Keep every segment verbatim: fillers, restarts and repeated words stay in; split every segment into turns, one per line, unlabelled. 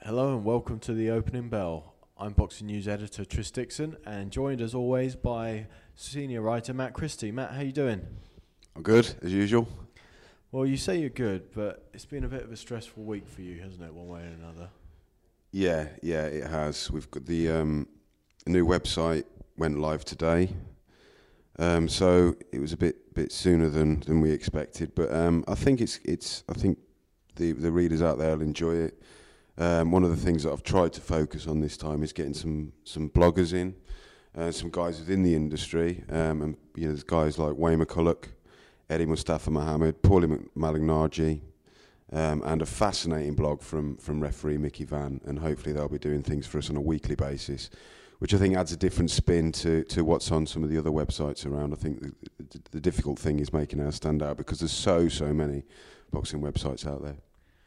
Hello and welcome to the Opening Bell. I'm Boxing News editor Tris Dixon and joined as always by senior writer Matt Christie. Matt, how you doing?
I'm good, as usual.
Well, you say you're good, but it's been a bit of a stressful week for you, hasn't it, one way or another?
Yeah, yeah, it has. We've got the um, new website went live today, um, so it was a bit bit sooner than, than we expected. But um, I think it's it's I think the the readers out there will enjoy it. Um, one of the things that I've tried to focus on this time is getting some some bloggers in, uh, some guys within the industry, um, and you know, there's guys like Wayne McCulloch, Eddie Mustafa Mohammed, Paulie Malignaggi, um, and a fascinating blog from from referee Mickey Vann, and hopefully they'll be doing things for us on a weekly basis, which I think adds a different spin to, to what's on some of the other websites around. I think the, the, the difficult thing is making ours stand out because there's so, so many boxing websites out there.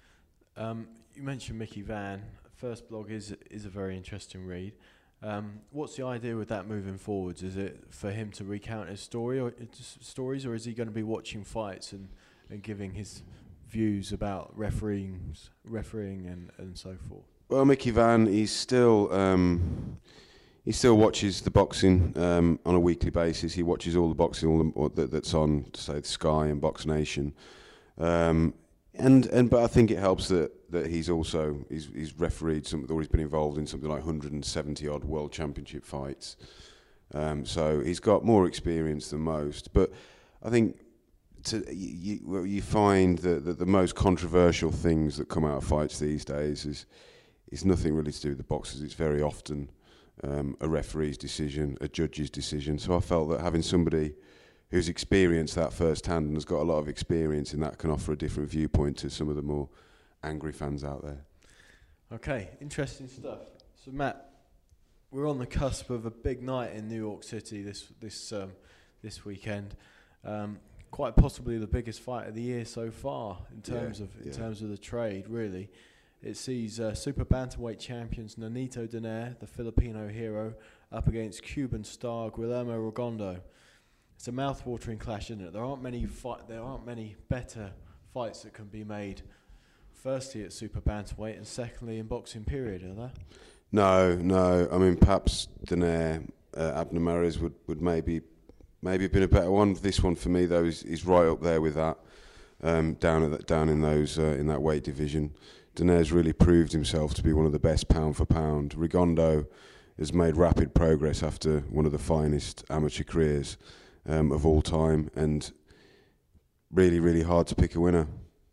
Um, you mentioned Mickey Vann. First blog is is a very interesting read. Um, what's the idea with that moving forwards? Is it for him to recount his story or stories, or is he going to be watching fights and, and giving his views about refereeing, refereeing and, and so forth?
Well, Mickey Vann, he's still um, he still watches the boxing um, on a weekly basis. He watches all the boxing all the, all that, that's on, say, Sky and Box Nation. Um, and and but I think it helps that, that he's also he's he's refereed some, or he's been involved in something like one hundred seventy odd World Championship fights. Um, so he's got more experience than most. But I think to, you, you, you find that, that the most controversial things that come out of fights these days is is nothing really to do with the boxers. It's very often um, a referee's decision, a judge's decision. So I felt that having somebody who's experienced that firsthand and has got a lot of experience in that can offer a different viewpoint to some of the more angry fans out there.
Okay, interesting stuff. So Matt, we're on the cusp of a big night in New York City this this um, this weekend. Um, quite possibly the biggest fight of the year so far in terms
Yeah,
of in
yeah.
terms of the trade. Really, it sees uh, super bantamweight champions Nonito Donaire, the Filipino hero, up against Cuban star Guillermo Rigondeaux. It's a mouth-watering clash, isn't it? There aren't many fight. There aren't many better fights that can be made. Firstly, at super bantamweight, and secondly, in boxing period, are there?
No, no. I mean, perhaps Donaire, uh, Abner Mares would, would maybe maybe have been a better one. This one for me, though, is, is right up there with that. Um, down at that, down in those uh, in that weight division, Donaire's really proved himself to be one of the best pound for pound. Rigondeaux has made rapid progress after one of the finest amateur careers um, of all time, and really, really hard to pick a winner.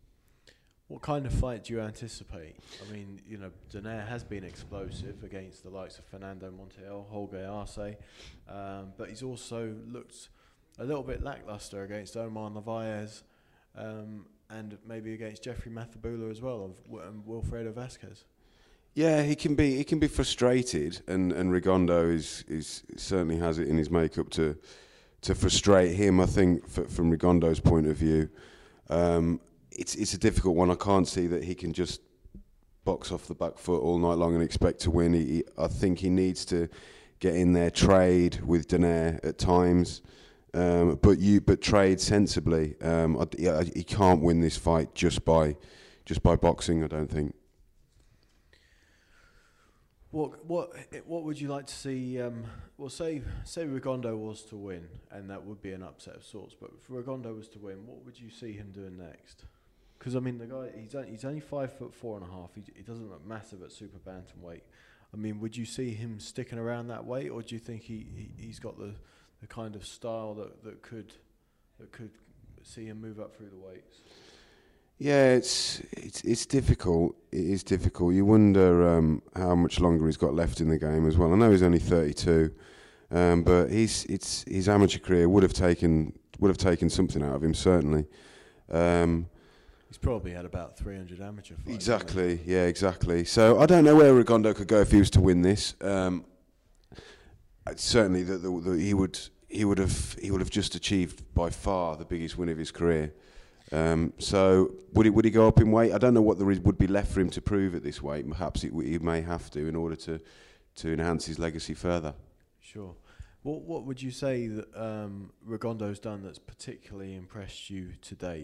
What kind of fight do you anticipate? I mean, you know, Donaire has been explosive against the likes of Fernando Montiel, Jorge Arce, um, but he's also looked a little bit lackluster against Omar Narvaez, um, and maybe against Jeffrey Mathebula as well, of w- and Wilfredo Vasquez.
Yeah, he can be he can be frustrated, and and Rigondeaux is is certainly has it in his makeup to to frustrate him. I think f- from Rigondeaux's point of view. Um, It's it's a difficult one. I can't see that he can just box off the back foot all night long and expect to win. He, he, I think he needs to get in there, trade with Donaire at times, um, but you but trade sensibly. Um, I, I, he can't win this fight just by just by boxing, I don't think.
What what what would you like to see? Um, well, say say Rigondeaux was to win, and that would be an upset of sorts. But if Rigondeaux was to win, what would you see him doing next? Because I mean, the guy he's only, he's only five foot four and a half. He he doesn't look massive at super bantamweight. I mean, would you see him sticking around that weight, or do you think he, he he's got the, the kind of style that, that could that could see him move up through the weights?
Yeah, it's it's it's difficult. It is difficult. You wonder um, how much longer he's got left in the game as well. I know he's only thirty-two, um, but he's it's his amateur career would have taken would have taken something out of him certainly. Um,
He's probably had about three hundred amateur fights.
exactly. Yeah, exactly. So I don't know where Rigondeaux could go if he was to win this. Um, certainly, that the, the, he would he would have he would have just achieved by far the biggest win of his career. Um, so would he would he go up in weight? I don't know what there is, would be left for him to prove at this weight. Perhaps it, he may have to in order to, to enhance his legacy further.
Sure. What what would you say that um, Rigondeaux's done that's particularly impressed you to date?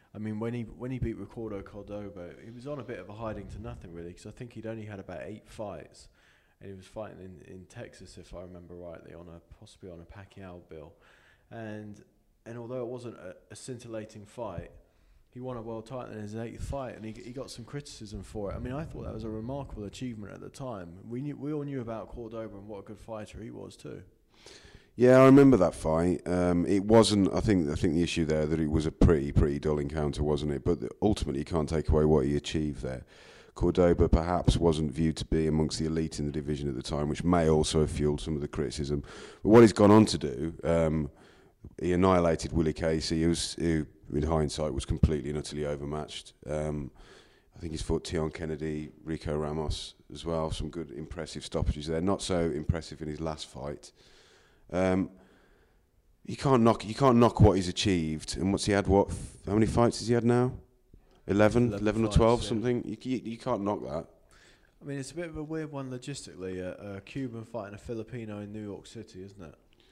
I mean, when he when he beat Ricardo Cordoba, he was on a bit of a hiding to nothing, really, because I think he'd only had about eight fights, and he was fighting in, in Texas, if I remember rightly, on a possibly on a Pacquiao bill, and and although it wasn't a, a scintillating fight, he won a world title in his eighth fight, and he he got some criticism for it. I mean, I thought that was a remarkable achievement at the time. We knew we all knew about Cordoba and what a good fighter he was too.
Yeah, I remember that fight. Um, it wasn't. I think. I think the issue there that it was a pretty, pretty dull encounter, wasn't it? But the, ultimately, you can't take away what he achieved there. Cordoba perhaps wasn't viewed to be amongst the elite in the division at the time, which may also have fueled some of the criticism. But what he's gone on to do, um, he annihilated Willie Casey, who, was, who, in hindsight, was completely and utterly overmatched. Um, I think he's fought Tion Kennedy, Rico Ramos as well. Some good, impressive stoppages there. Not so impressive in his last fight. Um, you can't knock. You can't knock what he's achieved. And what's he had? What? F- how many fights has he had now? Eleven, eleven, eleven or twelve, yeah. Something. You, you you can't knock that.
I mean, it's a bit of a weird one logistically. A, a Cuban fighting a Filipino in New York City, isn't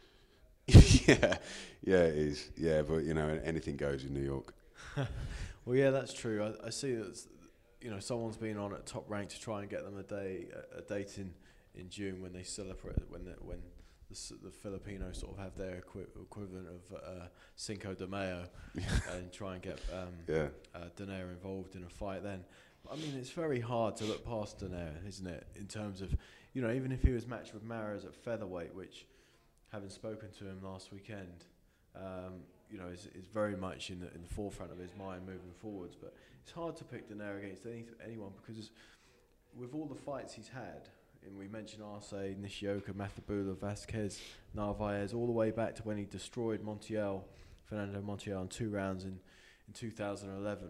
it? yeah, yeah, it is. Yeah, but you know, anything goes in New York.
Well, yeah, that's true. I, I see that. You know, someone's been on at top rank to try and get them a day, a, a date in, in June when they celebrate when the, when. The, the Filipinos sort of have their equi- equivalent of uh, Cinco de Mayo and try and get um,
yeah.
uh, Donaire involved in a fight then. But, I mean, it's very hard to look past Donaire, isn't it, in terms of, you know, even if he was matched with Mares at featherweight, which, having spoken to him last weekend, um, you know, is, is very much in the, in the forefront of his mind moving forwards. But it's hard to pick Donaire against any, anyone because with all the fights he's had, and we mentioned Arce, Nishioka, Matabula, Vasquez, Narvaez, all the way back to when he destroyed Montiel, Fernando Montiel, in two rounds in, in two thousand eleven.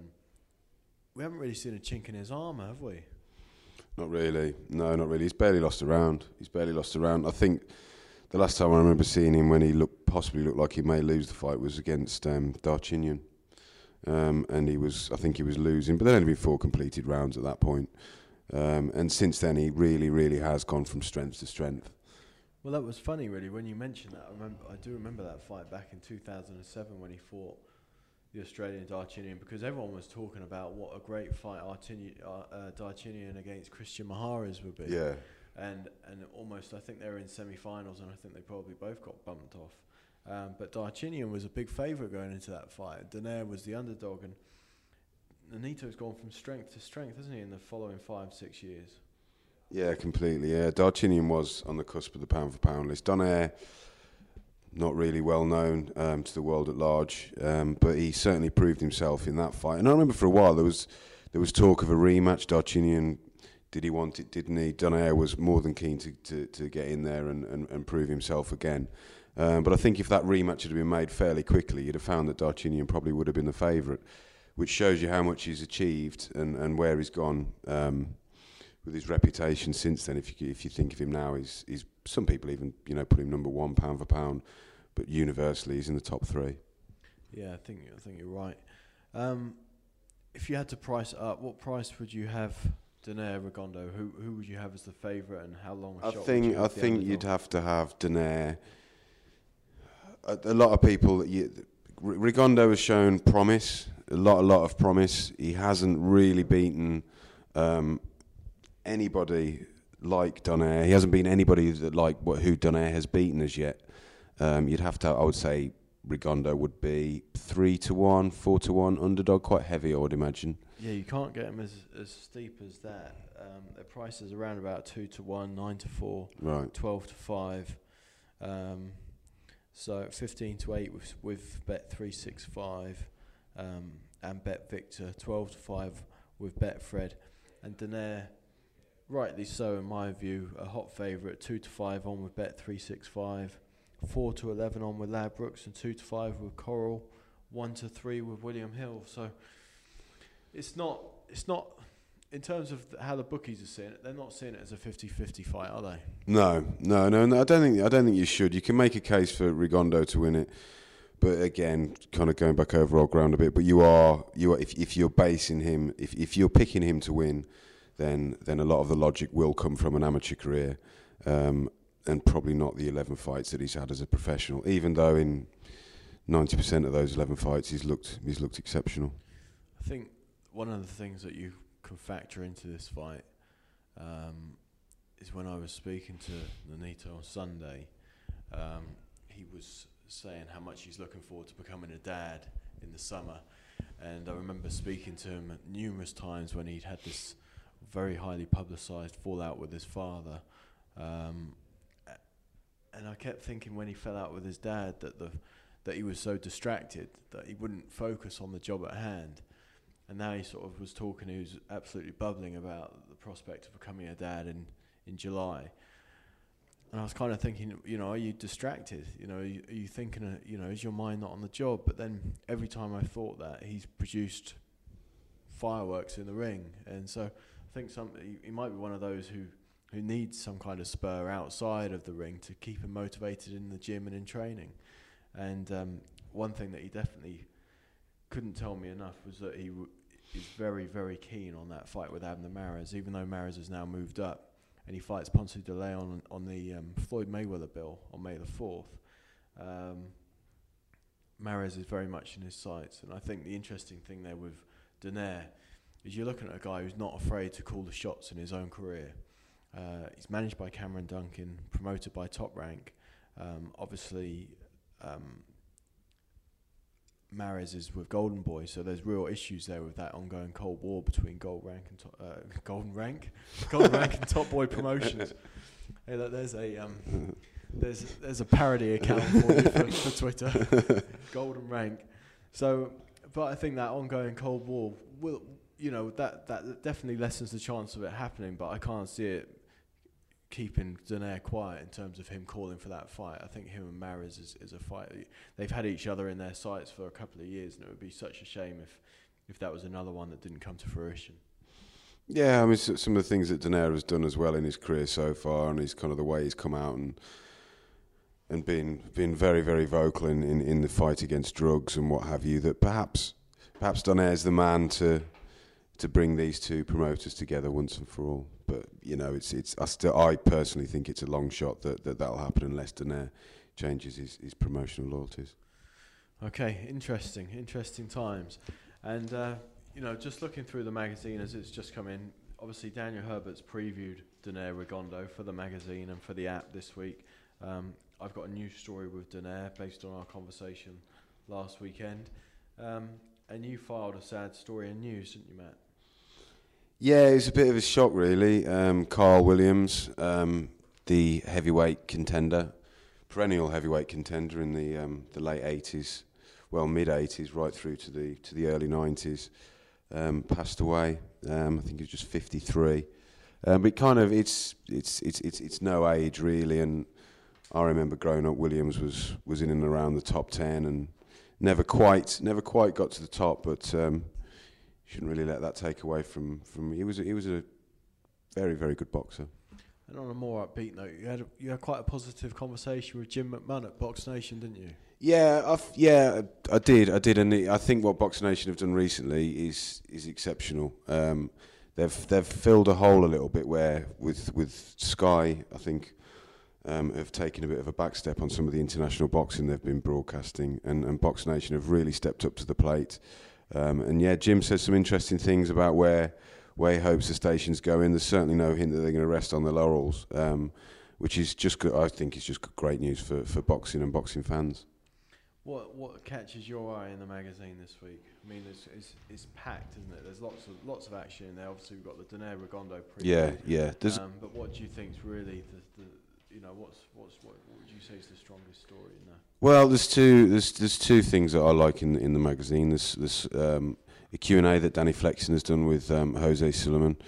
We haven't really seen a chink in his armour, have we?
Not really. No, not really. He's barely lost a round. He's barely lost a round. I think the last time I remember seeing him when he looked possibly looked like he may lose the fight was against um, Darchinyan. Um, and he was, I think he was losing, but there'd only been four completed rounds at that point. Um, and since then, he really, really has gone from strength to strength.
Well, that was funny, really, when you mentioned that. I remember, I do remember that fight back in two thousand seven when he fought the Australian Darchinyan, because everyone was talking about what a great fight Artini, uh, uh, Darchinyan against Christian Maharis would be.
Yeah.
And and almost, I think they were in semi-finals, and I think they probably both got bumped off. Um, but Darchinyan was a big favourite going into that fight. Donaire was the underdog, and Nonito's gone from strength to strength, hasn't he, in the following five, six years?
Yeah, completely, yeah. Darchinyan was on the cusp of the pound-for-pound list. Donaire, not really well known um, to the world at large, um, but he certainly proved himself in that fight. And I remember for a while there was there was talk of a rematch. Darchinyan, did he want it, didn't he? Donaire was more than keen to, to, to get in there and, and, and prove himself again. Um, but I think if that rematch had been made fairly quickly, you'd have found that Darchinyan probably would have been the favourite, which shows you how much he's achieved and, and where he's gone um, with his reputation since then. If you if you think of him now, he's he's some people even you know put him number one pound for pound, but universally he's in the top three.
Yeah, I think I think you're right. Um, if you had to price it up, what price would you have Donaire Rigondeaux? Who who would you have as the favourite, and how long a
I
shot
think
would you
I
have the
think
underdog?
you'd have to have Donaire. A, a lot of people. You, Rigondeaux has shown promise. A lot, a lot of promise. He hasn't really beaten um, anybody like Donaire. He hasn't beaten anybody that like what who Donaire has beaten as yet. Um, you'd have to, I would say, Rigondeaux would be three to one, four to one underdog, quite heavy, I would imagine.
Yeah, you can't get him as as steep as that. Um, their price is around about two to one, nine to four,
right,
twelve to five. Um, so fifteen to eight with with Bet three six five. Um, and Bet Victor, twelve to five with Betfred, and Donaire, rightly so in my view, a hot favourite, two to five on with Bet three six five, four to eleven on with Ladbrokes, and two to five with Coral, one to three with William Hill. So it's not it's not in terms of th- how the bookies are seeing it. They're not seeing it as a fifty-fifty fight, are they?
No, no, no, no. I don't think I don't think you should. You can make a case for Rigondeaux to win it. But again, kind of going back over old ground a bit. But you are, you are. If if you're basing him, if if you're picking him to win, then then a lot of the logic will come from an amateur career, um, and probably not the eleven fights that he's had as a professional. Even though in ninety percent of those eleven fights, he's looked he's looked exceptional.
think one of the things that you can factor into this fight um, is when I was speaking to Nonito on Sunday, um, he was saying how much he's looking forward to becoming a dad in the summer. And I remember speaking to him numerous times when he'd had this very highly publicised fallout with his father. Um, and I kept thinking when he fell out with his dad that the that he was so distracted that he wouldn't focus on the job at hand. And now he sort of was talking, he was absolutely bubbling about the prospect of becoming a dad in, in July. And I was kind of thinking, you know, are you distracted? You know, are you, are you thinking, uh, you know, is your mind not on the job? But then every time I thought that, he's produced fireworks in the ring. And so I think some, he, he might be one of those who, who needs some kind of spur outside of the ring to keep him motivated in the gym and in training. And um, one thing that he definitely couldn't tell me enough was that he w- is very, very keen on that fight with Abner Mares, even though Mares has now moved up and he fights Ponce de Leon on, on the um, Floyd Mayweather bill on May the fourth. Um, Mares is very much in his sights, and I think the interesting thing there with Donaire is you're looking at a guy who's not afraid to call the shots in his own career. Uh, he's managed by Cameron Duncan, promoted by Top Rank. Um, obviously, um, Mares is with Golden Boy, so there's real issues there with that ongoing Cold War between Gold Rank and to- uh, Golden Rank, Golden Rank and Top Boy Promotions. Hey, look, there's a um, there's there's a parody account for you for, for Twitter, Golden Rank. So, but I think that ongoing Cold War will, you know, that that definitely lessens the chance of it happening. But I can't see it keeping Donaire quiet in terms of him calling for that fight. I think him and Mares is, is a fight. They've had each other in their sights for a couple of years, and it would be such a shame if, if that was another one that didn't come to fruition.
Yeah, I mean, so, some of the things that Donaire has done as well in his career so far, and he's kind of the way he's come out and and been been very, very vocal in, in, in the fight against drugs and what have you, that perhaps perhaps Donaire's the man to to bring these two promoters together once and for all. But you know, it's it's. I still, I personally think it's a long shot that, that that'll happen unless Donaire changes his, his promotional loyalties.
Okay, interesting, interesting times, and uh, you know, just looking through the magazine as it's just come in. Obviously, Daniel Herbert's previewed Donaire Rigondeaux for the magazine and for the app this week. Um, I've got a new story with Donaire based on our conversation last weekend, um, and you filed a sad story in news, didn't you, Matt?
Yeah, it was a bit of a shock, really. Um, Carl Williams, um, the heavyweight contender, perennial heavyweight contender in the um, the late eighties, well, mid eighties, right through to the to the early nineties, um, passed away. Um, I think he was just fifty-three. Um, but kind of, it's it's it's it's it's no age really. And I remember growing up, Williams was was in and around the top ten, and never quite never quite got to the top, but. Um, Shouldn't really let that take away from from. He was a, he was a very very good boxer.
And on a more upbeat note, you had a, you had quite a positive conversation with Jim McMahon at Box Nation, didn't you?
Yeah, I've, yeah, I did, I did, and I think what Box Nation have done recently is is exceptional. Um, they've they've filled a hole a little bit where with with Sky, I think, um, have taken a bit of a back step on some of the international boxing they've been broadcasting, and, and Box Nation have really stepped up to the plate. Um, and yeah, Jim says some interesting things about where where he hopes the station's going. There's certainly no hint that they're going to rest on their laurels, um, which is just good. I think it's just great news for, for boxing and boxing fans.
What what catches your eye in the magazine this week? I mean, it's it's, it's packed, isn't it? There's lots of lots of action in there. Obviously, we've got the Donaire Rigondeaux preview.
Yeah, yeah. There's
um, but what do you think's really the, the you know what's what's what, what would you say is the strongest story in there?
Well, there's two there's there's two things that I like in in the magazine. There's there's um, a Q and A that Danny Flexen has done with um, Jose Sulaiman.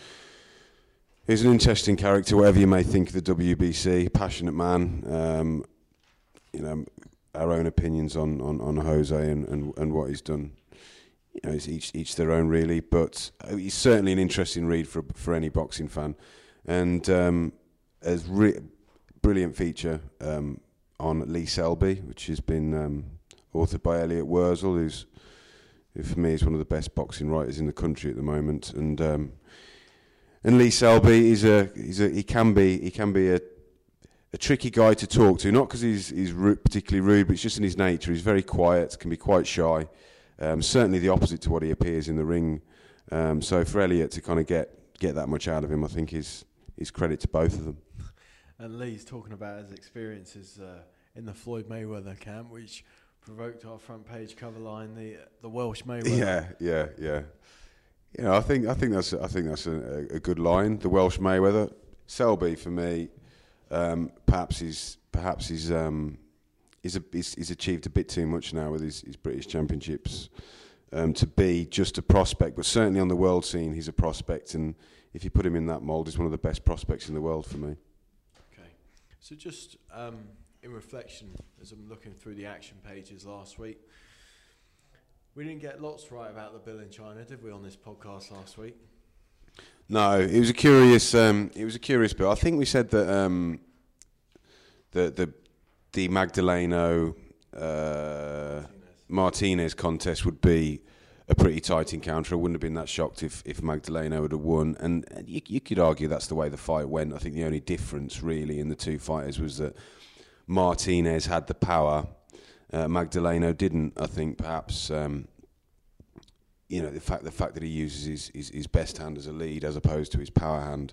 He's an interesting character, whatever you may think of the W B C, passionate man. Um, you know, our own opinions on, on, on Jose and, and, and what he's done. You know, it's each each their own really, but he's certainly an interesting read for for any boxing fan. And um, a re- brilliant feature. Um, on Lee Selby, which has been um, authored by Elliot Wurzel, who's, who for me is one of the best boxing writers in the country at the moment. And um, and Lee Selby is a he's a he can be he can be a a tricky guy to talk to, not because he's he's ru- particularly rude, but it's just in his nature. He's very quiet, can be quite shy, Um, certainly the opposite to what he appears in the ring. Um, so for Elliott to kind of get get that much out of him, I think is is credit to both of them.
And Lee's talking about his experiences uh, in the Floyd Mayweather camp, which provoked our front page cover line, the the Welsh Mayweather.
Yeah, yeah, yeah. You know, I think I think that's I think that's a, a good line. The Welsh Mayweather. Selby for me, um, perhaps he's perhaps he's um, he's, a, he's he's achieved a bit too much now with his, his British Championships um, to be just a prospect. But certainly on the world scene, he's a prospect, and if you put him in that mould, he's one of the best prospects in the world for me.
Okay, so just um, in reflection, as I'm looking through the action pages last week, we didn't get lots right about the bill in China, did we, on this podcast last week?
No, it was a curious. Um, it was a curious bill. I think we said that um, the the the Magdaleno uh, Martinez. Martinez contest would be a pretty tight encounter. I wouldn't have been that shocked if if Magdaleno would have won. And, and you, you could argue that's the way the fight went. I think the only difference really in the two fighters was that Martinez had the power. Uh, Magdaleno didn't. I think perhaps. Um, You know, the fact the fact that he uses his, his, his best hand as a lead as opposed to his power hand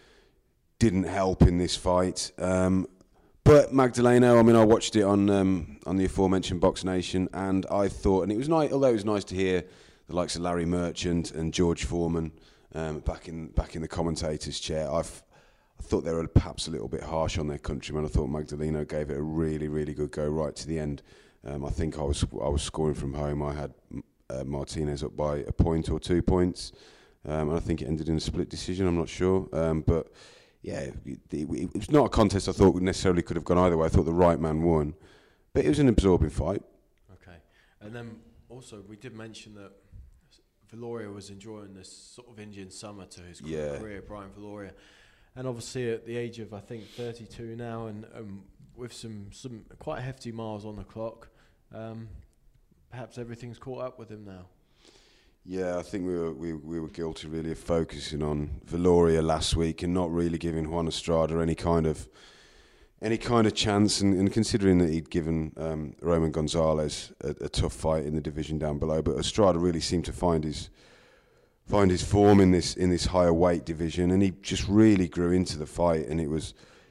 didn't help in this fight. Um, but Magdaleno, I mean, I watched it on um, on the aforementioned Box Nation, and I thought, and it was nice. Although it was nice to hear the likes of Larry Merchant and George Foreman um, back in back in the commentator's chair, I've, I thought they were perhaps a little bit harsh on their countrymen. I thought Magdaleno gave it a really, really good go right to the end. Um, I think I was I was scoring from home. I had Uh, Martinez up by a point or two points, um, and I think it ended in a split decision. I'm not sure, um, but yeah, it, it, it was not a contest I thought necessarily could have gone either way. I thought the right man won, but it was an absorbing fight.
Okay, and then also we did mention that Viloria was enjoying this sort of Indian summer to his
yeah.
career, Brian Viloria, and obviously at the age of I think thirty-two now, and um, with some some quite hefty miles on the clock. Um, Perhaps everything's caught up with him now.
Yeah, I think we were we, we were guilty really of focusing on Viloria last week and not really giving Juan Estrada any kind of any kind of chance. And, and considering that he'd given um, Roman Gonzalez a, a tough fight in the division down below, but Estrada really seemed to find his find his form in this in this higher weight division, and he just really grew into the fight. And it was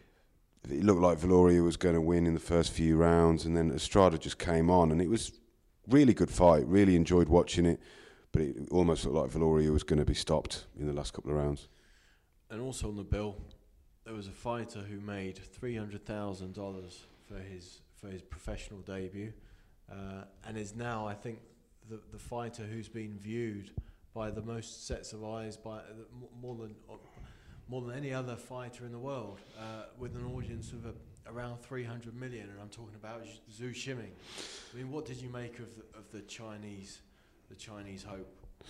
it looked like Viloria was going to win in the first few rounds, and then Estrada just came on, and it was. Really good fight. Really enjoyed watching it, but it almost looked like Viloria was going to be stopped in the last couple of rounds.
And also on the bill, there was a fighter who made three hundred thousand dollars for his for his professional debut, uh, and is now, I think, the the fighter who's been viewed by the most sets of eyes by uh, more than uh, more than any other fighter in the world, uh, with an audience of a. Around three hundred million, and I'm talking about Zhu Shiming. I mean, what did you make of the, of the Chinese, the Chinese hope?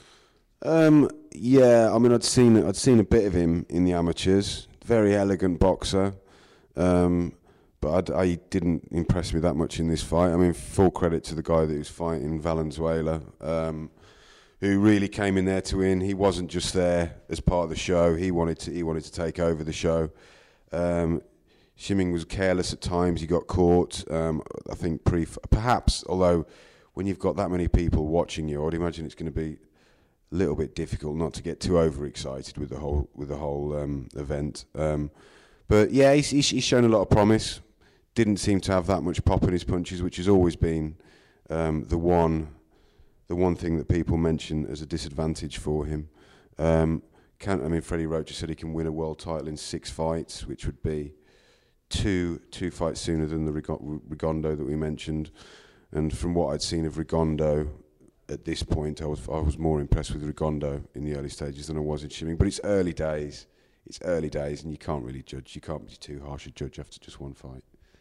Um, yeah, I mean, I'd seen I'd seen a bit of him in the amateurs. Very elegant boxer, um, but I'd, I didn't impress me that much in this fight. I mean, full credit to the guy that was fighting Valenzuela, um, who really came in there to win. He wasn't just there as part of the show. He wanted to he wanted to take over the show. Um, Shiming was careless at times. He got caught. Um, I think pre perhaps, although when you've got that many people watching you, I would imagine it's going to be a little bit difficult not to get too overexcited with the whole with the whole um, event. Um, but yeah, he's, he's, he's shown a lot of promise. Didn't seem to have that much pop in his punches, which has always been um, the one the one thing that people mention as a disadvantage for him. Um, can I mean, Freddie Roach said he can win a world title in six fights, which would be two two fights sooner than the Rigondo that we mentioned. And from what I'd seen of Rigondo at this point, I was I was more impressed with Rigondo in the early stages than I was in Shiming. But it's early days. It's early days, and you can't really judge. You can't be too harsh a judge after just one fight.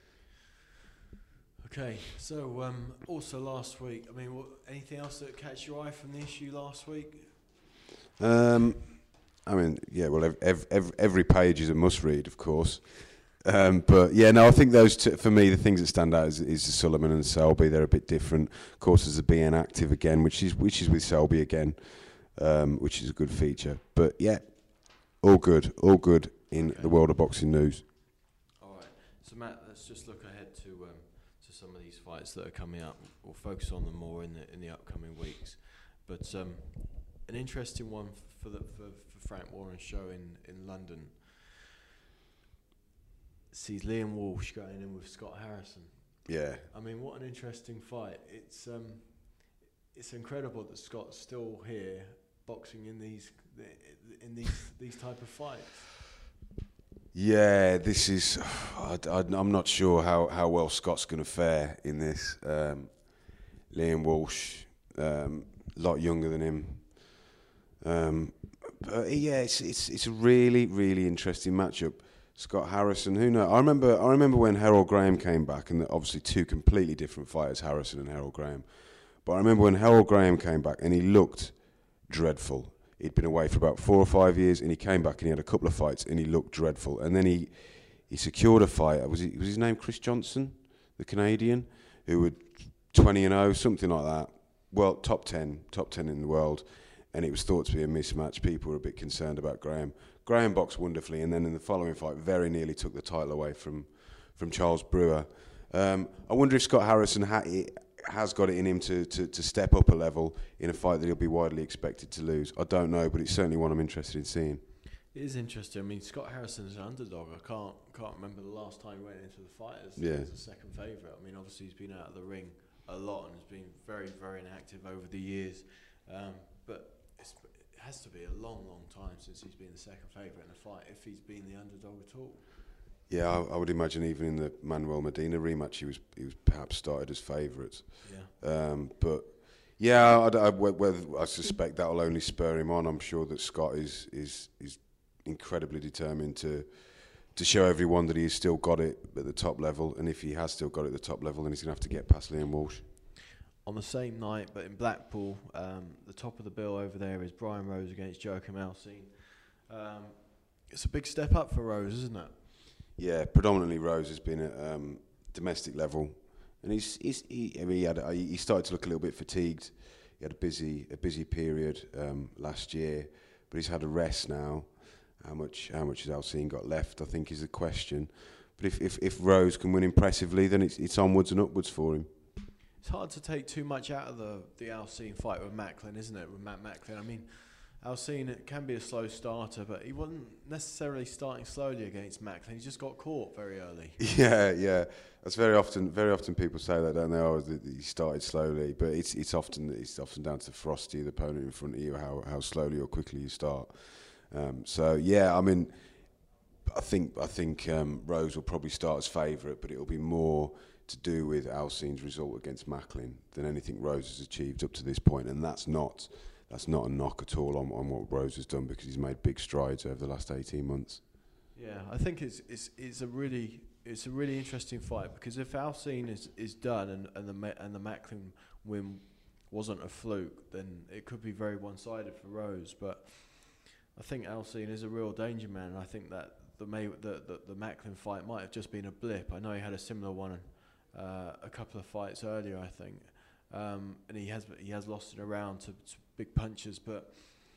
Okay, so um, also last week, I mean, what, anything else that catch your eye from the issue last week?
Um, I mean, yeah, well, every, every, every page is a must-read, of course. Um, but yeah, no, I think those two, for me, the things that stand out is, is the Sullivan and the Selby. They're a bit different. Of course, there's the B N Active again, which is which is with Selby again, um, which is a good feature. But yeah, all good, all good in
okay.
the world of boxing news.
All right, so Matt, let's just look ahead to um, to some of these fights that are coming up. We'll focus on them more in the in the upcoming weeks. But um, an interesting one for the for, for Frank Warren's show in, in London sees Liam Walsh going in with Scott Harrison.
Yeah.
I mean, what an interesting fight. It's um, it's incredible that Scott's still here boxing in these in these these type of fights.
Yeah, this is. I, I, I'm not sure how, how well Scott's going to fare in this. Um, Liam Walsh, um, a lot younger than him. Um, but yeah, it's it's it's a really really interesting matchup. Scott Harrison, who knows? I remember I remember when Harold Graham came back, and obviously two completely different fighters, Harrison and Harold Graham. But I remember when Harold Graham came back, and he looked dreadful. He'd been away for about four or five years, and he came back and he had a couple of fights, and he looked dreadful. And then he, he secured a fight. Was he, was his name Chris Johnson, the Canadian, who was twenty and oh, something like that. Well, top ten, top ten in the world, and it was thought to be a mismatch. People were a bit concerned about Graham. Graham boxed wonderfully, and then in the following fight, very nearly took the title away from from Charles Brewer. Um, I wonder if Scott Harrison ha- has got it in him to, to, to step up a level in a fight that he'll be widely expected to lose. I don't know, but it's certainly one I'm interested in seeing.
It is interesting. I mean, Scott Harrison is an underdog. I can't can't remember the last time he went into the fight as,
yeah.
as a second favourite. I mean, obviously he's been out of the ring a lot and has been very, very inactive over the years. Um, but it's, it has to be a long, long time since he's been the second favourite in a fight, if he's been the underdog at all. Yeah,
I, I would imagine even in the Manuel Medina rematch, he was he was perhaps started as favourite.
Yeah.
Um, but yeah, I, I, whether, I suspect that will only spur him on. I'm sure that Scott is is is incredibly determined to to show everyone that he's still got it at the top level, and if he has still got it at the top level, then he's going to have to get past Liam Walsh.
On the same night, but in Blackpool, um, the top of the bill over there is Brian Rose against Joachim Alcine. Um, it's a big step up for Rose, isn't it?
Yeah, predominantly Rose has been at um, domestic level, and he's, he's he. I mean, he had he started to look a little bit fatigued. He had a busy a busy period um, last year, but he's had a rest now. How much how much has Alcine got left? I think is the question. But if if, if Rose can win impressively, then it's it's onwards and upwards for him.
It's hard to take too much out of the the Alcine fight with Macklin, isn't it? With Matt Macklin, I mean. Alcine it can be a slow starter, but he wasn't necessarily starting slowly against Macklin. He just got caught very early.
Yeah, yeah. That's very often. Very often people say that, don't they? Oh, that he started slowly, but it's it's often it's often down to the ferocity of the opponent in front of you, how how slowly or quickly you start. Um, so yeah, I mean, I think I think um, Rose will probably start as favourite, but it'll be more to do with Alcine's result against Macklin than anything Rose has achieved up to this point, and that's not. That's not a knock at all on, on what Rose has done, because he's made big strides over the last eighteen months.
Yeah, I think it's it's it's a really it's a really interesting fight, because if Alcine is, is done and and the and the Macklin win wasn't a fluke, then it could be very one-sided for Rose. But I think Alcine is a real danger man, and I think that the May the the, the Macklin fight might have just been a blip. I know he had a similar one uh, a couple of fights earlier, I think, um, and he has he has lost it around to. to big punches, but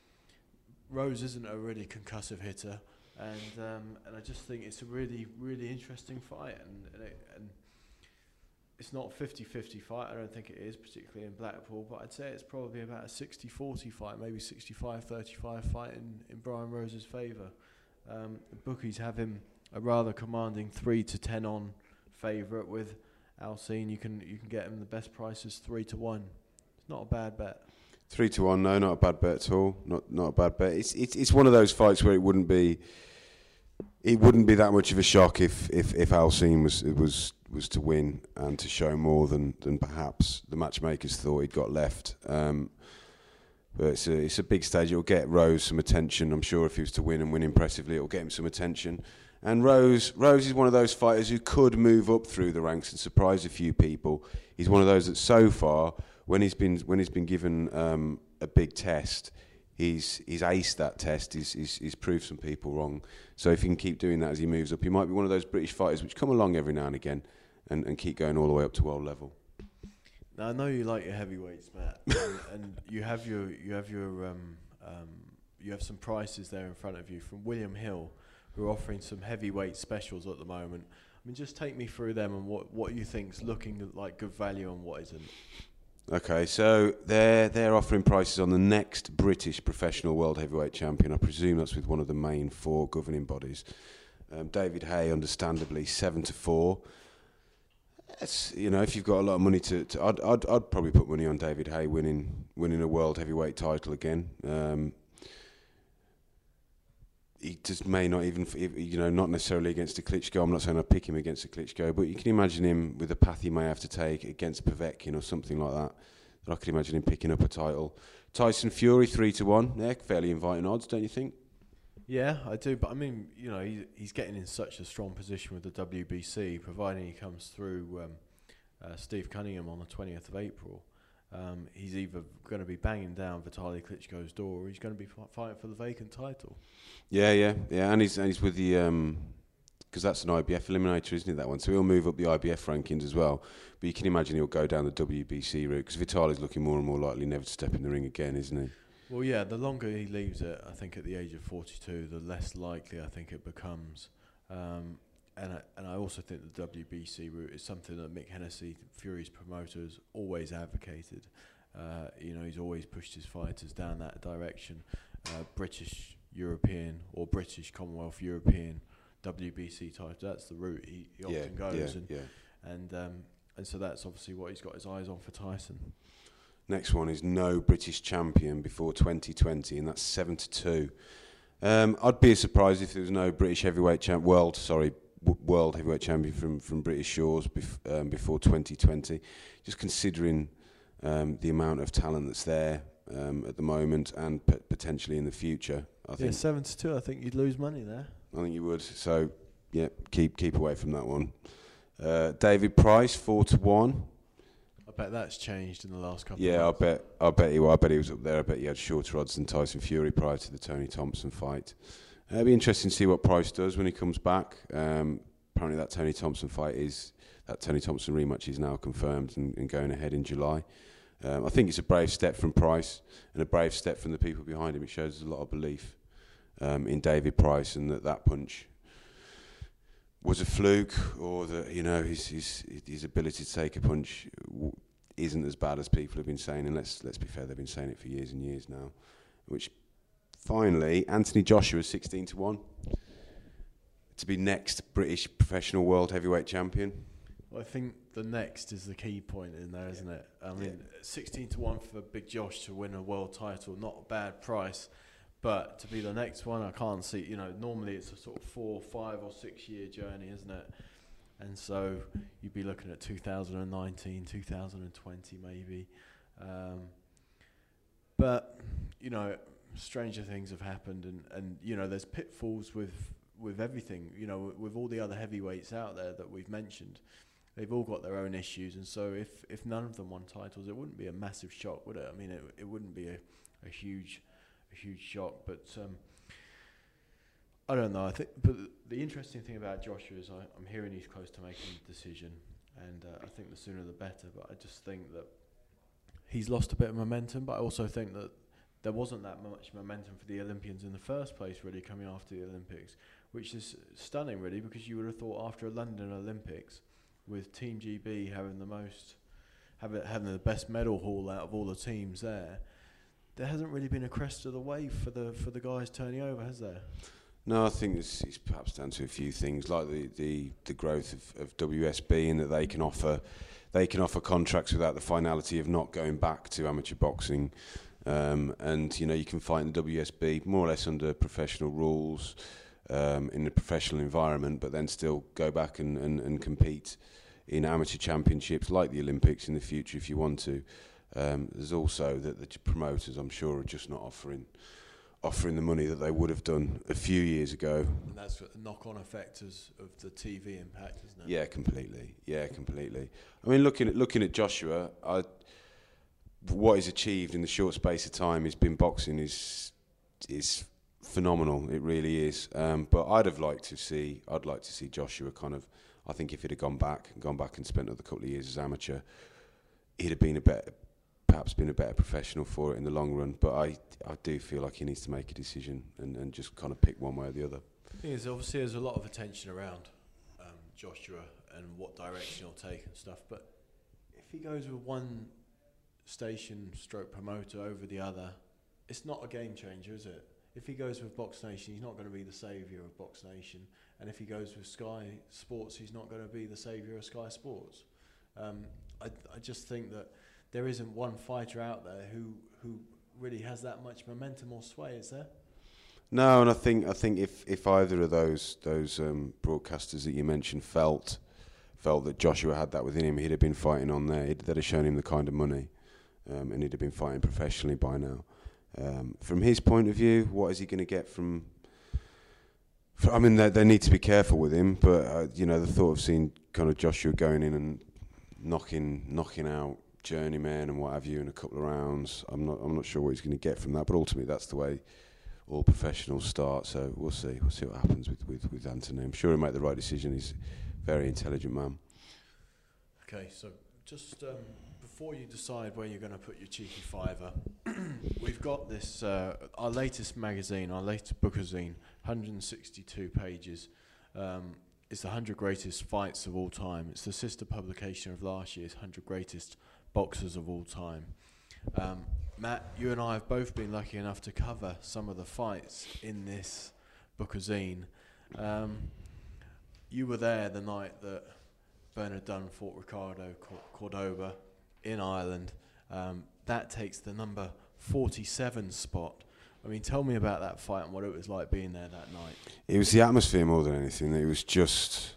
Rose isn't a really concussive hitter, and um, and I just think it's a really really interesting fight, and and, it, and it's not a fifty-fifty fight. I don't think it is, particularly in Blackpool, but I'd say it's probably about a sixty forty fight, maybe sixty-five thirty-five fight in, in Brian Rose's favour. Um, the bookies have him a rather commanding three to ten on favourite. With Alcine, you can you can get him the best prices three to one. It's not a bad bet.
Three to one, no, not a bad bet at all. Not not a bad bet. It's it's it's one of those fights where it wouldn't be it wouldn't be that much of a shock if if if Alcine was was was to win and to show more than than perhaps the matchmakers thought he'd got left. Um, but it's a it's a big stage. It'll get Rose some attention. I'm sure if he was to win and win impressively, it'll get him some attention. And Rose Rose is one of those fighters who could move up through the ranks and surprise a few people. He's one of those that so far, when he's been when he's been given um, a big test, he's he's aced that test. He's, he's he's proved some people wrong. So if he can keep doing that as he moves up, he might be one of those British fighters which come along every now and again and, and keep going all the way up to world level.
Now I know you like your heavyweights, Matt, and, and you have your you have your um, um, you have some prices there in front of you from William Hill, who are offering some heavyweight specials at the moment. mean, just take me through them and what, what you think's looking like good value and what isn't.
Okay, so they're they're offering prices on the next British professional world heavyweight champion. I presume that's with one of the main four governing bodies. Um, David Haye, understandably, seven to four. That's, you know, if you've got a lot of money to, to I'd, I'd I'd probably put money on David Haye winning winning a world heavyweight title again. Um, he just may not even, you know, not necessarily against a Klitschko. I'm not saying I'd pick him against a Klitschko, but you can imagine him with the path he may have to take against Povetkin or something like that. That I could imagine him picking up a title. Tyson Fury three to one. They're fairly inviting odds, don't you think?
Yeah, I do. But I mean, you know, he's he's getting in such a strong position with the W B C, providing he comes through um, uh, Steve Cunningham on the twentieth of April. Um, he's either going to be banging down Vitaly Klitschko's door, or he's going to be f- fighting for the vacant title.
Yeah, yeah, yeah, and he's and he's with the um, because that's an I B F eliminator, isn't it? That one, so he'll move up the I B F rankings as well. But you can imagine he'll go down the W B C route because Vitaly's looking more and more likely never to step in the ring again, isn't he?
Well, yeah, the longer he leaves it, I think at the age of forty-two, the less likely I think it becomes. Um, and I, and I also think the W B C route is something that Mick Hennessy, Fury's promoters, always advocated. Uh, you know, he's always pushed his fighters down that direction. Uh, British, European, or British, Commonwealth, European, W B C title. That's the route he, he
Yeah,
often goes.
yeah,
and
yeah.
and um, and so that's obviously what he's got his eyes on for Tyson.
Next one is no British champion before twenty twenty, and that's seven to two. Um, I'd be surprised if there was no British heavyweight champ, world, sorry, w- world heavyweight champion from, from British shores bef- um, before twenty twenty. Just considering um, the amount of talent that's there um, at the moment and p- potentially in the future, I
Yeah,
think
seven to two. I think you'd lose money there.
I think you would. So yeah, keep keep away from that one. Uh, David Price four to one.
I bet that's changed in the last couple
Yeah, I
of months.
bet. I bet he. Well, I bet he was up there. I bet he had shorter odds than Tyson Fury prior to the Tony Thompson fight. Uh, it'll be interesting to see what Price does when he comes back. Um, apparently, that Tony Thompson fight is that Tony Thompson rematch is now confirmed and, and going ahead in July. Um, I think it's a brave step from Price and a brave step from the people behind him. It shows a lot of belief um, in David Price and that that punch was a fluke, or that, you know, his his his ability to take a punch w- isn't as bad as people have been saying. And let's let's be fair, they've been saying it for years and years now. Which finally, Anthony Joshua sixteen to one to be next British professional world heavyweight champion.
Well, I think the next is the key point in there, isn't it? I mean,
Yeah.
sixteen to one for Big Josh to win a world title, not a bad price. But to be the next one, I can't see. You know, normally it's a sort of four, five, or six year journey, isn't it? And so you'd be looking at two thousand nineteen, two thousand twenty, maybe. Um, but you know, stranger things have happened, and, and you know, there's pitfalls with with everything. You know, with all the other heavyweights out there that we've mentioned, they've all got their own issues. And so if if none of them won titles, it wouldn't be a massive shock, would it? I mean, it it wouldn't be a, a huge. A huge shock, but um, I don't know. I think, but the interesting thing about Joshua is I, I'm hearing he's close to making a decision, and uh, I think the sooner the better. But I just think that he's lost a bit of momentum. But I also think that there wasn't that much momentum for the Olympians in the first place, really, coming after the Olympics, which is stunning, really, because you would have thought after a London Olympics, with Team G B having the most, having having the best medal haul out of all the teams there. There hasn't really been a crest of the wave for the for the guys turning over, has there?
No, I think it's, it's perhaps down to a few things, like the, the, the growth of, of W S B, and that they can offer they can offer contracts without the finality of not going back to amateur boxing, um, and you know you can fight in the W S B more or less under professional rules, um, in a professional environment, but then still go back and, and, and compete in amateur championships like the Olympics in the future if you want to. Um, there's also that the promoters, I'm sure, are just not offering offering the money that they would have done a few years ago.
And that's a knock-on effect as of the T V impact, isn't it?
Yeah, completely. Yeah, completely. I mean, looking at looking at Joshua, I, what he's achieved in the short space of time he's been boxing is is phenomenal. It really is. Um, but I'd have liked to see. I'd like to see Joshua kind of. I think if he'd have gone back and gone back and spent another couple of years as amateur, he'd have been a better. Perhaps been a better professional for it in the long run, but I I do feel like he needs to make a decision and, and just kind of pick one way or the other.
The thing is, obviously, there's a lot of attention around um, Joshua and what direction he'll take and stuff. But if he goes with one station stroke promoter over the other, it's not a game changer, is it? If he goes with Box Nation, he's not going to be the saviour of Box Nation. And if he goes with Sky Sports, he's not going to be the saviour of Sky Sports. Um, I, I just think that there isn't one fighter out there who, who really has that much momentum or sway, is there?
No, and I think I think if, if either of those those um, broadcasters that you mentioned felt felt that Joshua had that within him, he'd have been fighting on there. He'd, they'd have shown him the kind of money, um, and he'd have been fighting professionally by now. Um, from his point of view, what is he going to get from? For, I mean, they, they need to be careful with him, but uh, you know, the thought of seeing kind of Joshua going in and knocking knocking out Journeyman and what have you in a couple of rounds, I'm not I'm not sure what he's going to get from that. But ultimately, that's the way all professionals start. So we'll see. We'll see what happens with with, with Anthony. I'm sure he'll make the right decision. He's a very intelligent man.
Okay, so just um, before you decide where you're going to put your cheeky fiver, we've got this, uh, our latest magazine, our latest bookazine, one hundred sixty-two pages. Um, it's the one hundred greatest fights of all time. It's the sister publication of last year's one hundred greatest boxers of all time. Um, Matt, you and I have both been lucky enough to cover some of the fights in this bookazine. Um, you were there the night that Bernard Dunn fought Ricardo Cordoba in Ireland. Um, that takes the number forty-seven spot. I mean, tell me about that fight and what it was like being there that night.
It was the atmosphere more than anything. It was just,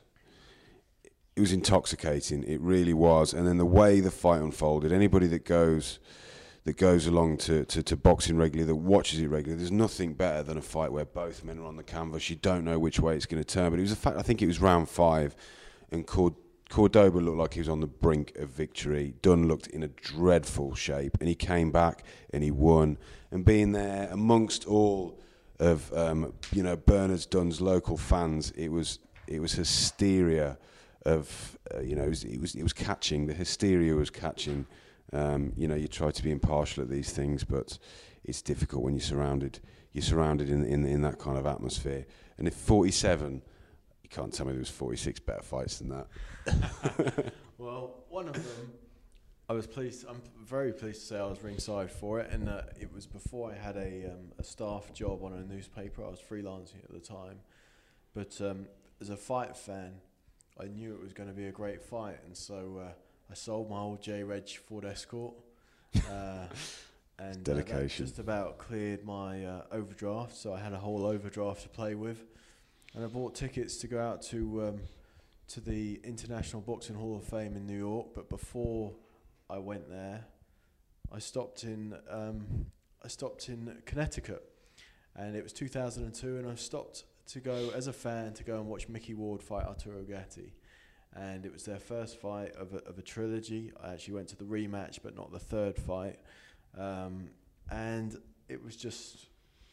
it was intoxicating. It really was. And then the way the fight unfolded, anybody that goes that goes along to, to, to boxing regularly, that watches it regularly, there's nothing better than a fight where both men are on the canvas. You don't know which way it's going to turn. But it was a fact, I think it was round five, and Cord- Cordoba looked like he was on the brink of victory. Dunn looked in a dreadful shape, and he came back and he won. And being there amongst all of um, you know Bernard Dunn's local fans, it was it was hysteria of uh, you know it was, it was it was catching. The hysteria was catching. Um, you know, you try to be impartial at these things, but it's difficult when you're surrounded. You're surrounded in in in that kind of atmosphere. And if forty-seven, you can't tell me there was forty-six better fights than that.
Well, one of them, I was pleased. I'm very pleased to say I was ringside for it, and uh, it was before I had a um, a staff job on a newspaper. I was freelancing at the time, but um, as a fight fan, I knew it was going to be a great fight, and so uh, I sold my old J-Reg Ford Escort, uh, and uh, that just about cleared my uh, overdraft. So I had a whole overdraft to play with, and I bought tickets to go out to um, to the International Boxing Hall of Fame in New York. But before I went there, I stopped in um, I stopped in Connecticut, and it was two thousand two, and I stopped to go as a fan to go and watch Mickey Ward fight Arturo Gatti, and it was their first fight of a, of a trilogy. I actually went to the rematch, but not the third fight, um, and it was just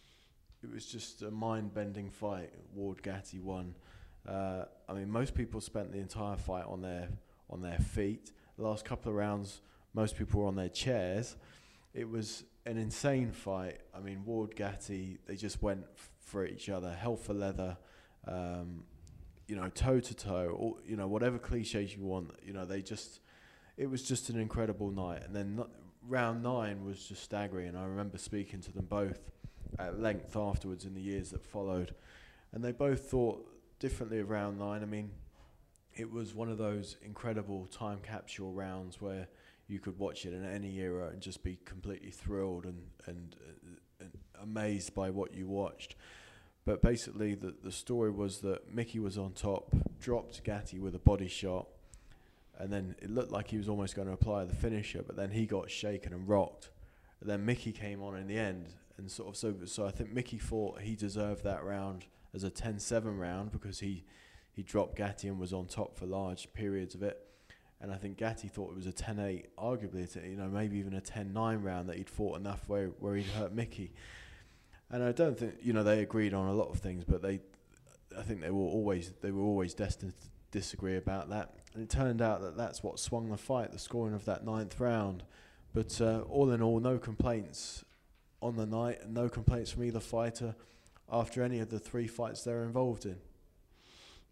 it was just a mind-bending fight. Ward Gatti won. Uh, I mean, most people spent the entire fight on their on their feet. The last couple of rounds, most people were on their chairs. It was an insane fight. I mean, Ward Gatti, they just went f- for each other, hell for leather, um, you know, toe to toe, or, you know, whatever cliches you want. You know, they just, it was just an incredible night. And then no, round nine was just staggering. I remember speaking to them both at length afterwards in the years that followed, and they both thought differently of round nine. I mean, it was one of those incredible time capsule rounds where you could watch it in any era and just be completely thrilled and and, uh, and amazed by what you watched. But basically, the the story was that Mickey was on top, dropped Gatti with a body shot, and then it looked like he was almost going to apply the finisher, but then he got shaken and rocked. And then Mickey came on in the end, and sort of so so I think Mickey thought he deserved that round as a ten seven round because he he dropped Gatti and was on top for large periods of it. And I think Gatti thought it was a ten eight, arguably, a t- you know, maybe even a ten nine round that he'd fought enough where where he'd hurt Mickey. And I don't think, you know, they agreed on a lot of things, but they, I think they were always they were always destined to disagree about that. And it turned out that that's what swung the fight, the scoring of that ninth round. But uh, all in all, no complaints on the night, and no complaints from either fighter after any of the three fights they were involved in.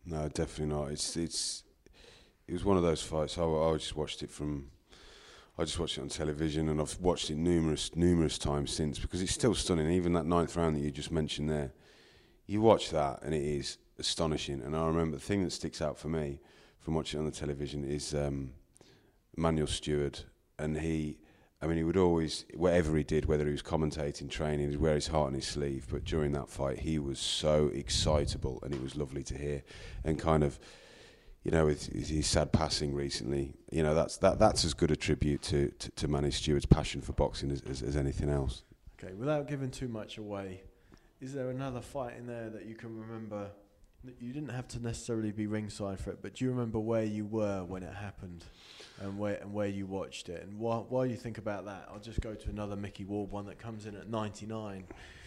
No, definitely not. It's it's it was one of those fights. I, I just watched it from. I just watched it on television, and I've watched it numerous numerous times since because it's still stunning. Even that ninth round that you just mentioned there, you watch that and it is astonishing. And I remember the thing that sticks out for me from watching it on the television is um, Manuel Stewart, and he. I mean, he would always, whatever he did, whether he was commentating, training, he'd wear his heart on his sleeve. But during that fight, he was so excitable, and it was lovely to hear. And kind of, you know, with his sad passing recently, you know, that's that that's as good a tribute to to, to Manny Stewart's passion for boxing as, as as anything else.
Okay, without giving too much away, is there another fight in there that you can remember? You didn't have to necessarily be ringside for it, but do you remember where you were when it happened, and where and where you watched it? And while while you think about that, I'll just go to another Mickey Ward one that comes in at ninety-nine,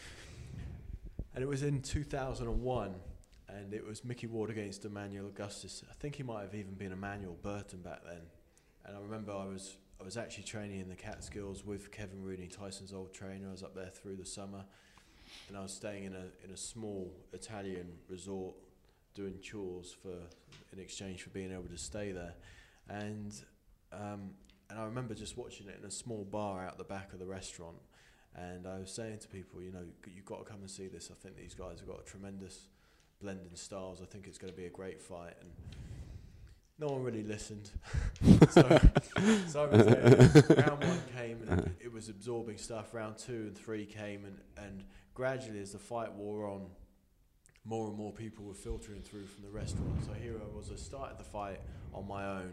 and it was in two thousand one, and it was Mickey Ward against Emmanuel Augustus. I think he might have even been Emmanuel Burton back then, and I remember I was I was actually training in the Catskills with Kevin Rooney, Tyson's old trainer. I was up there through the summer, and I was staying in a in a small Italian resort, doing chores for in exchange for being able to stay there, and um, and I remember just watching it in a small bar out the back of the restaurant, and I was saying to people, you know, you've got to come and see this. I think these guys have got a tremendous blend in styles. I think it's going to be a great fight, and no one really listened. so, so I was there. Round one came, and it was absorbing stuff. Round two and three came, and, and gradually as the fight wore on, more and more people were filtering through from the restaurant. So here I was, I started the fight on my own.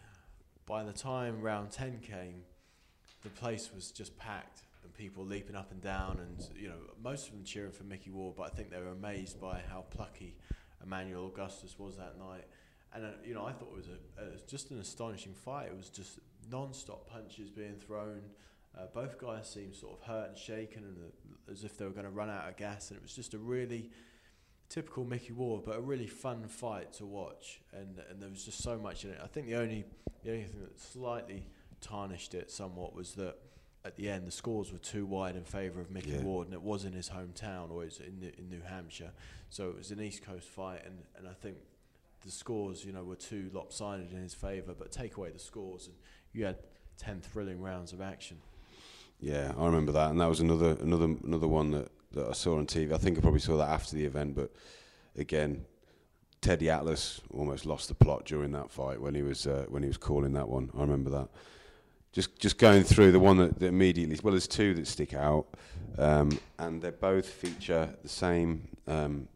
By the time round ten came, the place was just packed and people leaping up and down, and you know, most of them cheering for Mickey Ward, but I think they were amazed by how plucky Emmanuel Augustus was that night. And uh, you know, I thought it was, a, it was just an astonishing fight. It was just non-stop punches being thrown. Uh, both guys seemed sort of hurt and shaken, and uh, as if they were going to run out of gas. And it was just a really typical Mickey Ward, but a really fun fight to watch. And and there was just so much in it. I think the only the only thing that slightly tarnished it somewhat was that at the end the scores were too wide in favour of Mickey yeah. Ward, and it was in his hometown, or it was in in New Hampshire. So it was an East Coast fight, and and I think the scores, you know, were too lopsided in his favour. But take away the scores, and you had ten thrilling rounds of action.
Yeah, I remember that, and that was another another another one that, that I saw on T V. I think I probably saw that after the event, but again, Teddy Atlas almost lost the plot during that fight when he was uh, when he was calling that one. I remember that. Just just going through the one that, that immediately, well, there's two that stick out, um, and they both feature the same. Um,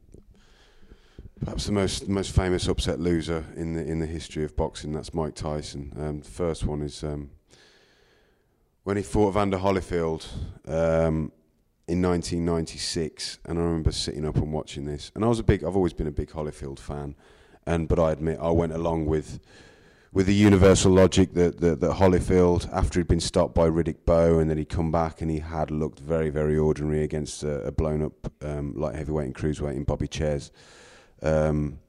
Perhaps the most most famous upset loser in the in the history of boxing. That's Mike Tyson. Um, the first one is um, when he fought Evander Holyfield um, in nineteen ninety-six, and I remember sitting up and watching this. And I was a big, I've always been a big Holyfield fan, and but I admit I went along with with the universal logic that that, that Holyfield, after he'd been stopped by Riddick Bowe, and then he'd come back and he had looked very very ordinary against a, a blown up um, light heavyweight and cruiserweight in Bobby Chez. Um,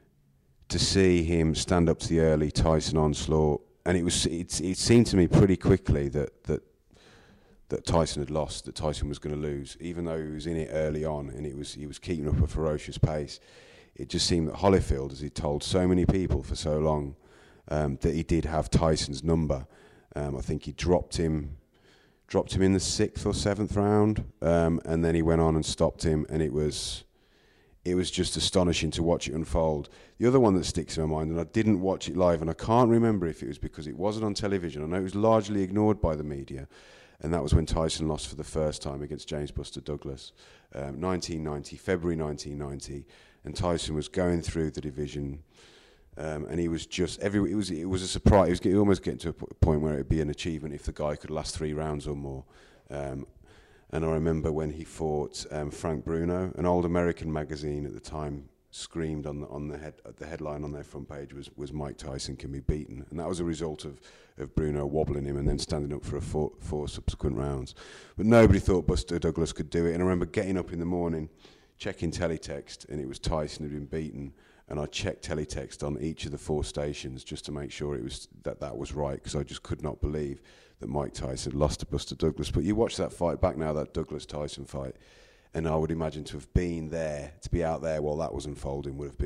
to see him stand up to the early Tyson onslaught, and it was it, it seemed to me pretty quickly that that that Tyson had lost, that Tyson was going to lose, even though he was in it early on and it was he was keeping up a ferocious pace. It just seemed that Holyfield, as he told so many people for so long, um, that he did have Tyson's number. Um, I think he dropped him dropped him in the sixth or seventh round, um, and then he went on and stopped him, and it was. It was just astonishing to watch it unfold. The other one that sticks in my mind, and I didn't watch it live, and I can't remember if it was because it wasn't on television. I know it was largely ignored by the media, and that was when Tyson lost for the first time against James Buster Douglas, um, nineteen ninety, February nineteen ninety, and Tyson was going through the division, um, and he was just every. It was it was a surprise. He was getting, almost getting to a point where it would be an achievement if the guy could last three rounds or more. Um, And I remember when he fought um, Frank Bruno, an old American magazine at the time screamed on the on the head the headline on their front page was was Mike Tyson can be beaten, and that was a result of of Bruno wobbling him and then standing up for a four, four subsequent rounds. But nobody thought Buster Douglas could do it. And I remember getting up in the morning, checking teletext, and it was Tyson who'd been beaten. And I checked teletext on each of the four stations just to make sure it was that that was right, because I just could not believe that Mike Tyson had lost to Buster Douglas. But you watch that fight back now, that Douglas-Tyson fight, and I would imagine to have been there, to be out there while that was unfolding, would have been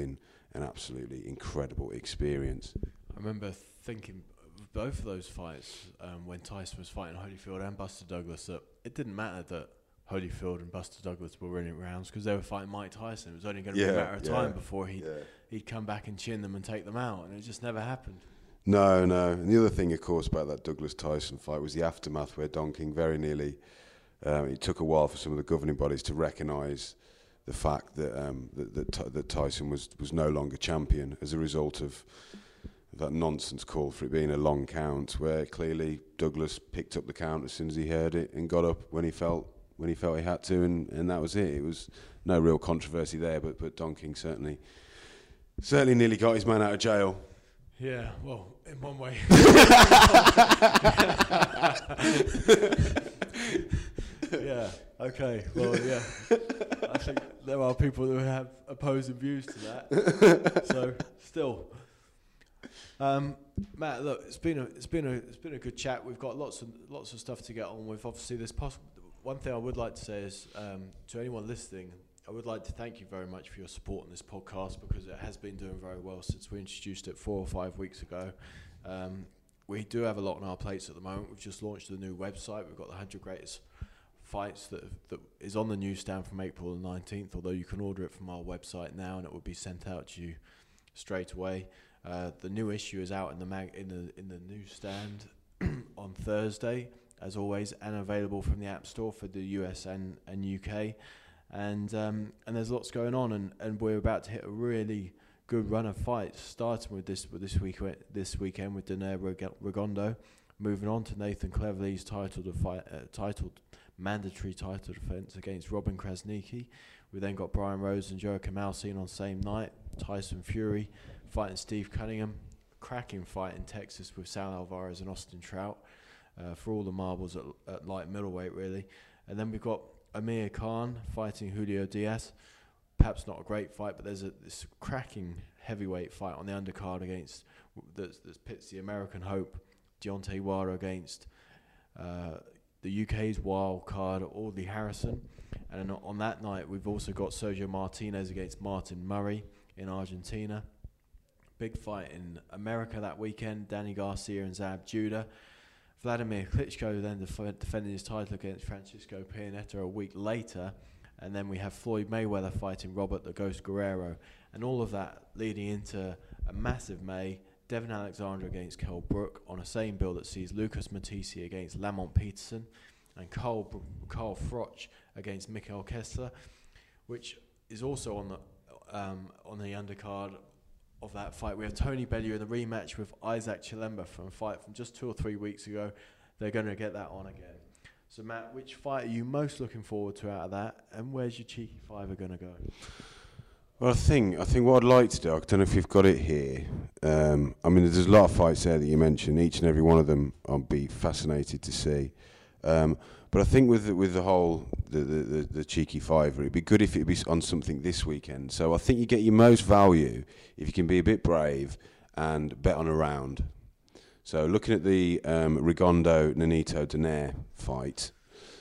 an absolutely incredible experience.
I remember thinking of both of those fights um, when Tyson was fighting Holyfield and Buster Douglas, that it didn't matter that Holyfield and Buster Douglas were winning rounds because they were fighting Mike Tyson. It was only going to
Yeah,
be a matter of
yeah,
time before he'd,
yeah.
he'd come back and chin them and take them out, and it just never happened.
No, no. And the other thing, of course, about that Douglas-Tyson fight was the aftermath, where Don King very nearly, um, it took a while for some of the governing bodies to recognise the fact that um, that, that, Ty- that Tyson was, was no longer champion as a result of that nonsense call for it being a long count, where clearly Douglas picked up the count as soon as he heard it and got up when he felt when he felt he had to, and, and that was it. It was no real controversy there, but but Don King certainly certainly nearly got his man out of jail.
Yeah, well, in one way. Yeah, okay, well, yeah. I think there are people who have opposing views to that. So, still. Um, Matt, look, it's been a it's been a it's been a good chat. We've got lots of lots of stuff to get on with. Obviously, there's possible. One thing I would like to say is um, to anyone listening, I would like to thank you very much for your support on this podcast, because it has been doing very well since we introduced it four or five weeks ago. Um, we do have a lot on our plates at the moment. We've just launched a new website. We've got the one hundred greatest fights that that is on the newsstand from April the nineteenth, although you can order it from our website now and it will be sent out to you straight away. Uh, the new issue is out in the mag in the in the newsstand on Thursday, as always, and available from the App Store for the U S and, and U K. And um, and there's lots going on, and, and we're about to hit a really good run of fights, starting with this with this week this weekend with Donaire Rigondeaux, moving on to Nathan Cleverly's titled fight, uh, titled mandatory title defense against Robin Krasniqi. We then got Brian Rose and Joachim Alcine on the same night. Tyson Fury fighting Steve Cunningham. Cracking fight in Texas with Sal Alvarez and Austin Trout uh, for all the marbles at, at light middleweight, really. And then we've got Amir Khan fighting Julio Diaz. Perhaps not a great fight, but there's a this cracking heavyweight fight on the undercard against that pits the American hope Deontay Wilder against uh, the U K's wild card Audley Harrison. And on that night, we've also got Sergio Martinez against Martin Murray in Argentina. Big fight in America that weekend, Danny Garcia and Zab Judah. Vladimir Klitschko then def- defending his title against Francisco Pianeta a week later. And then we have Floyd Mayweather fighting Robert the Ghost Guerrero. And all of that leading into a massive May. Devin Alexander against Kell Brook on a same bill that sees Lucas Matisse against Lamont Peterson. And Carl, Carl Froch against Mikhail Kessler, which is also on the um, on the undercard of that fight. We have Tony Bellew in the rematch with Isaac Chilemba from a fight from just two or three weeks ago. They're going to get that on again. So, Matt, which fight are you most looking forward to out of that, and where's your cheeky fiver going to go?
Well, I think I think what I'd like to do, I don't know if you've got it here. Um, I mean, there's a lot of fights there that you mentioned. Each and every one of them I'll be fascinated to see. Um, but I think with the, with the whole the, the, the, the cheeky fiver, it'd be good if it'd be on something this weekend. So I think you get your most value if you can be a bit brave and bet on a round. So looking at the um, Rigondeaux Nonito Donaire fight.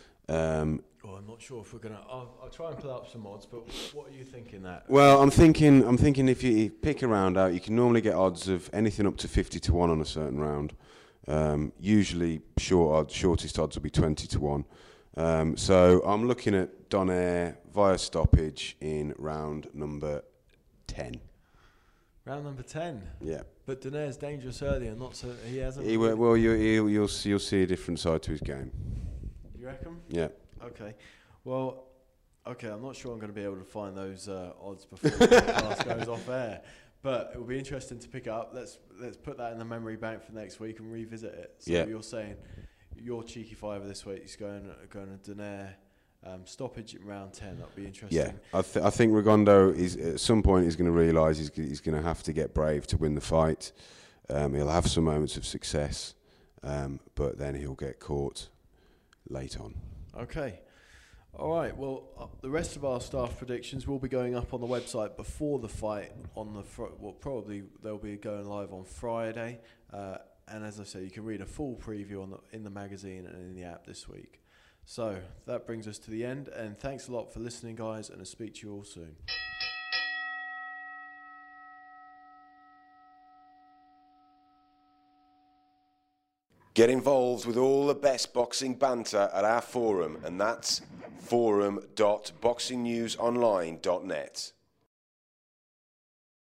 Um,
oh, I'm not sure if we're gonna. I'll, I'll try and pull up some odds, but what are you thinking that?
Well, I'm thinking I'm thinking if you pick a round out, you can normally get odds of anything up to fifty to one on a certain round. Um, usually, short odds, shortest odds will be twenty to one. Um, so I'm looking at Donaire via stoppage in round number ten.
Round number ten.
Yeah.
But Donaire's dangerous early, and not so he hasn't.
He will, well, you, you'll you'll see, you'll see a different side to his game.
You reckon?
Yeah.
Okay. Well, okay. I'm not sure I'm going to be able to find those uh, odds before the podcast goes off air. But it will be interesting to pick up. Let's let's put that in the memory bank for next week and revisit it. So
yeah.
You're saying your cheeky fiver this week is going going to Donaire um, stoppage in round ten. That'll be interesting.
Yeah, I, th- I think Rigondeaux is at some point he's going to realise he's g- he's going to have to get brave to win the fight. Um, he'll have some moments of success, um, but then he'll get caught late on.
Okay. All right, well, uh, the rest of our staff predictions will be going up on the website before the fight on the, fr- well, probably they'll be going live on Friday. Uh, and as I say, you can read a full preview on the, in the magazine and in the app this week. So that brings us to the end, and thanks a lot for listening, guys, and I'll speak to you all soon.
Get involved with all the best boxing banter at our forum, and that's forum dot boxing news online dot net.